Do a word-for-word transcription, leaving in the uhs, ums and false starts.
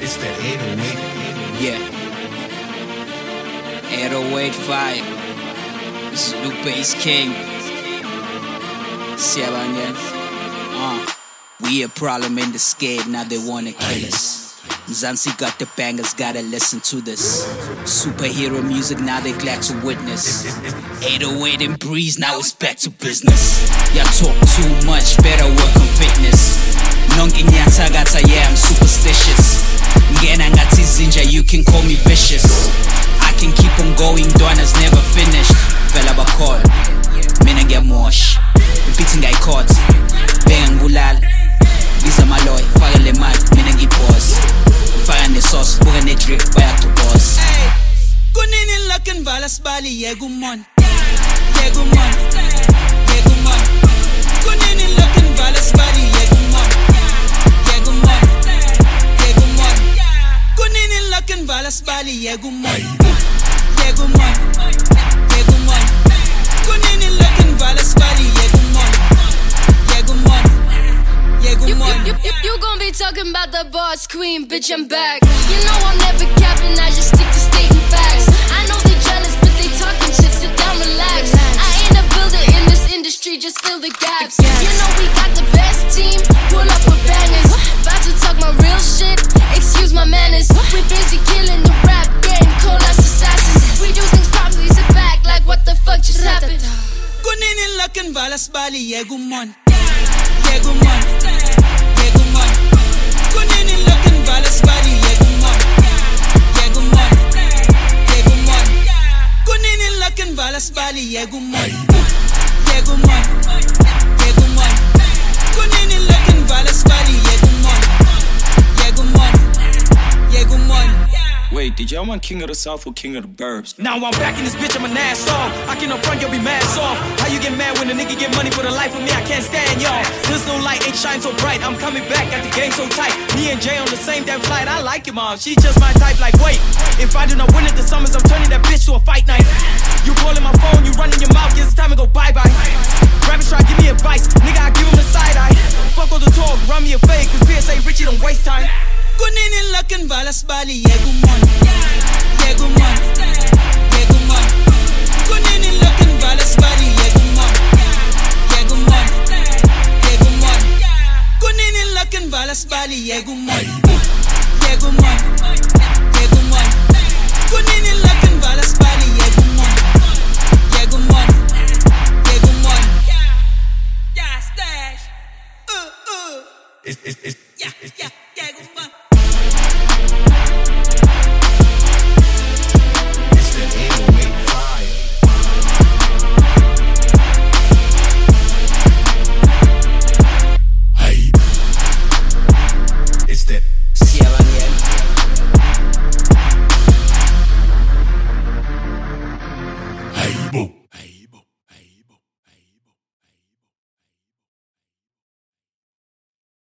It's that eight oh eight. Yeah. eight oh eight fire. This is Lupe is King. Siyabangena. Uh. We a problem in the skate, now they wanna kill us. Zanzi got the bangers, gotta listen to this. Superhero music, now they glad to witness. eight oh eight and Breeze, now it's back to business. Y'all talk too much, better work on fitness. Nonke nyatagata, yeah, I'm superstitious. Ngena ngati zinja, you can call me vicious. I can keep on going, Donna's never finished. Vela bakol, mina ngiyamosh. Repeating guy caught, benga ngibulala. Biza maloy, faka le mali, mina ngiboss. Faka ne sauce, buka ne drip, baya to boss. Kunini lakin valas bali, yegumon. Yegumon, yegumon. Kunini lakin valas bali, yegumon. Yegumon, yegumon. Kunini lakin valas bali, yegumon. Yegumon, yegumon. Kunini lakin valas bali, yegumon. Yegumon. You, you, you, you, you gon' be talking about the boss queen, bitch, I'm back. You know I'm never capping, I just stick to stating facts. I know they jealous, but they talking shit, sit down, relax. I ain't a builder in this industry, just fill the gaps. You know we got the best team, pull up with bangers. About to talk my real shit, excuse my manners. We busy killing the rap game, call us assassins. We do things properly, sit back like what the fuck just happened. Kunini lakin valas bali, yegumon. Yegumon, yegumon. Kunini lakin valas bali, yegumon. Yegumon, yegumon. Kunini lakin valas bali, yegumon. Yegumon, yegumon. Kunini lakin valas bali, yegumon. Yegumon, yegumon. Wait, did y'all want King of the South or King of the Burbs? Now I'm back in this bitch, I'm an ass off. I can up front, you'll be mad soft. How you get mad when a nigga get money for the life of me? I can't stand y'all. This no light ain't shine so bright. I'm coming back, got the game so tight. Me and Jay on the same damn flight. I like your mom, she's just my type. Like wait, if I do not win it this summers, I'm turning that bitch to a fight night. You calling my phone, you running your mouth, it's time to go bye bye. Rappers try to give me advice, nigga I give him a side eye. Fuck all the talk, run me a fake, cause P S A Richie don't waste time. Kunini lakin valas bali, yegumon. Yegumon, yegumon. Kunini lakin valas bali, yegumon. Yegumon, yegumon. Kunini lakin valas bali, yegumon. Yegumon, yegumon. Kunini lakin valas bali, yegumon. Yegumon, yegumon. Yeah, stash. Uh, uh. It's, it's, it's, Yeah, yeah, yegumon. it's that eight oh eight fire. Hey. It's that. Siyabangena. Hey, boo. Hey.